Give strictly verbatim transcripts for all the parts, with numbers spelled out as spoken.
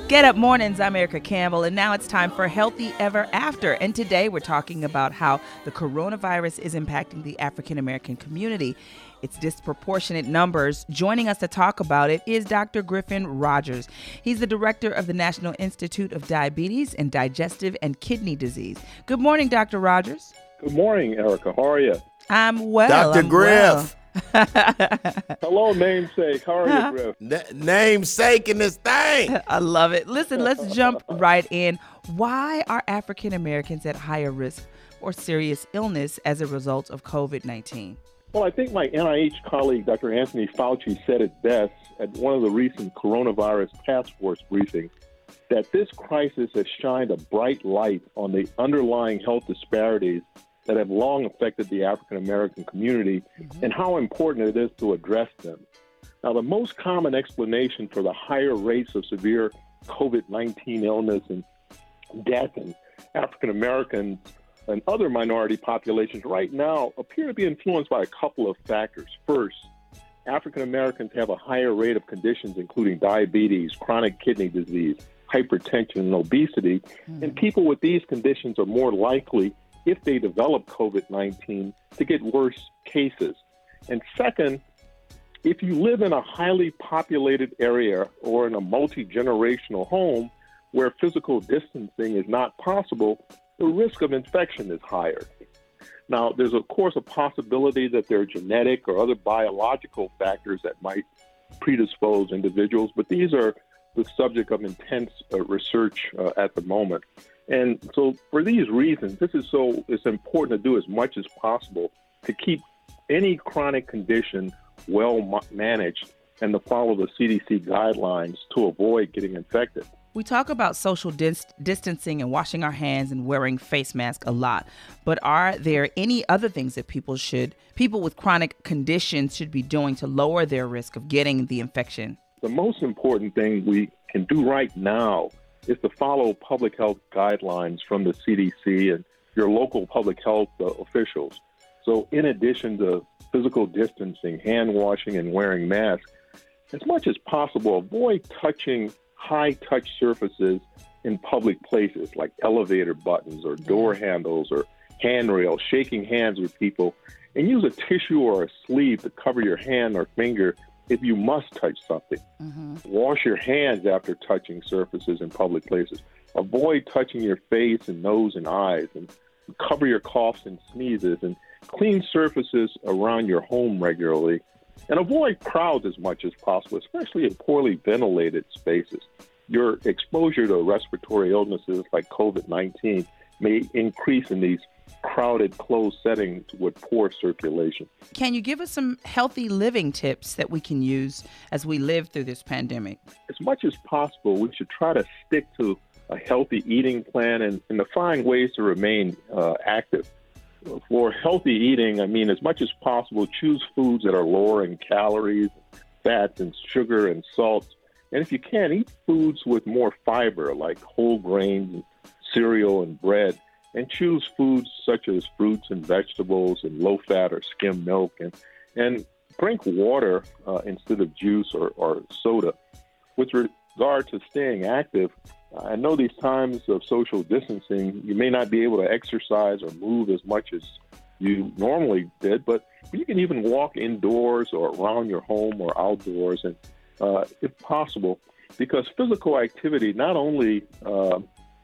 Get Up Mornings, I'm Erica Campbell, and now it's time for Healthy Ever After. And today we're talking about how the coronavirus is impacting the African American community. It's disproportionate numbers. Joining us to talk about it is Doctor Griffin Rogers. He's the director of the National Institute of Diabetes and Digestive and Kidney Disease. Good morning, Doctor Rogers. Good morning, Erica. How are you? I'm well. Doctor I'm Griff. Well. Hello, namesake. How are you, Griff? N- namesake in this thing. I love it. Listen, let's jump right in. Why are African Americans at higher risk for serious illness as a result of covid nineteen? Well, I think my N I H colleague, Doctor Anthony Fauci, said it best at one of the recent coronavirus task force briefings, that this crisis has shined a bright light on the underlying health disparities that have long affected the African American community mm-hmm. and how important it is to address them. Now, the most common explanation for the higher rates of severe covid nineteen illness and death in African Americans and other minority populations right now appear to be influenced by a couple of factors. First, African Americans have a higher rate of conditions including diabetes, chronic kidney disease, hypertension, and obesity, mm-hmm. and people with these conditions are more likely, if they develop covid nineteen, to get worse cases. And second, if you live in a highly populated area or in a multi-generational home where physical distancing is not possible, the risk of infection is higher. Now, there's, of course, a possibility that there are genetic or other biological factors that might predispose individuals, but these are the subject of intense uh, research uh, at the moment. And so for these reasons, this is so it's important to do as much as possible to keep any chronic condition well ma- managed and to follow the C D C guidelines to avoid getting infected. We talk about social dis- distancing and washing our hands and wearing face masks a lot, but are there any other things that people should, people with chronic conditions should be doing to lower their risk of getting the infection? The most important thing we can do right now is to follow public health guidelines from the C D C and your local public health uh, officials. So in addition to physical distancing, hand washing, and wearing masks, as much as possible, avoid touching high-touch surfaces in public places like elevator buttons or door handles or handrails, shaking hands with people, and use a tissue or a sleeve to cover your hand or finger if you must touch something. Mm-hmm. Wash your hands after touching surfaces in public places. Avoid touching your face and nose and eyes, and cover your coughs and sneezes, and clean surfaces around your home regularly. And avoid crowds as much as possible, especially in poorly ventilated spaces. Your exposure to respiratory illnesses like covid nineteen may increase in these crowded, closed settings with poor circulation. Can you give us some healthy living tips that we can use as we live through this pandemic? As much as possible, we should try to stick to a healthy eating plan and, and to find ways to remain uh, active. For healthy eating, I mean, as much as possible, choose foods that are lower in calories, fats, and sugar and salts. And if you can, eat foods with more fiber, like whole grains, cereal, and bread. And choose foods such as fruits and vegetables and low-fat or skim milk. And, and drink water uh, instead of juice or, or soda. With regard to staying active, I know these times of social distancing, you may not be able to exercise or move as much as you normally did, but you can even walk indoors or around your home or outdoors, and uh, if possible, because physical activity not only uh,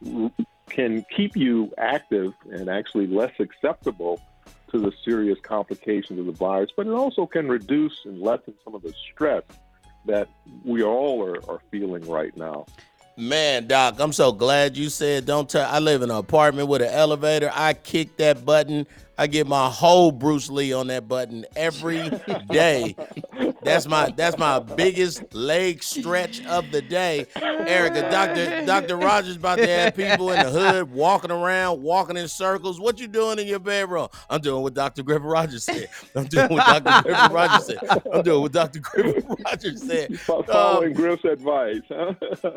can keep you active and actually less susceptible to the serious complications of the virus, but it also can reduce and lessen some of the stress that we all are, are feeling right now. Man, Doc, I'm so glad you said don't touch. I live in an apartment with an elevator. I kick that button. I get my whole Bruce Lee on that button every day. That's my that's my biggest leg stretch of the day. Erica, Doctor Doctor Rogers about to have people in the hood walking around, walking in circles. What you doing in your bedroom? I'm doing what Doctor Griffin Rogers said. I'm doing what Doctor Griffin Rogers said. I'm doing what Doctor Griffin Rogers said. Following um, Griff's advice. Huh?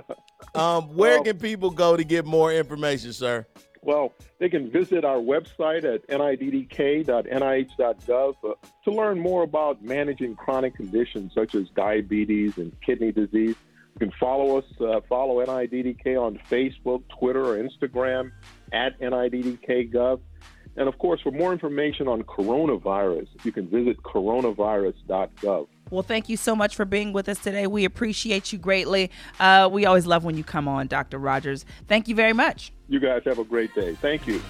um, where can people go to get more information, sir? Well, they can visit our website at N I D D K dot N I H dot gov uh, to learn more about managing chronic conditions such as diabetes and kidney disease. You can follow us, uh, follow N I D D K on Facebook, Twitter, or Instagram at N I D D K Gov. And, of course, for more information on coronavirus, you can visit coronavirus dot gov. Well, thank you so much for being with us today. We appreciate you greatly. Uh, we always love when you come on, Doctor Rogers. Thank you very much. You guys have a great day. Thank you.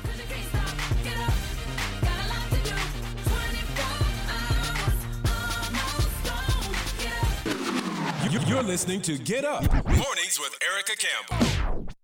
You're listening to Get Up Mornings with Erica Campbell.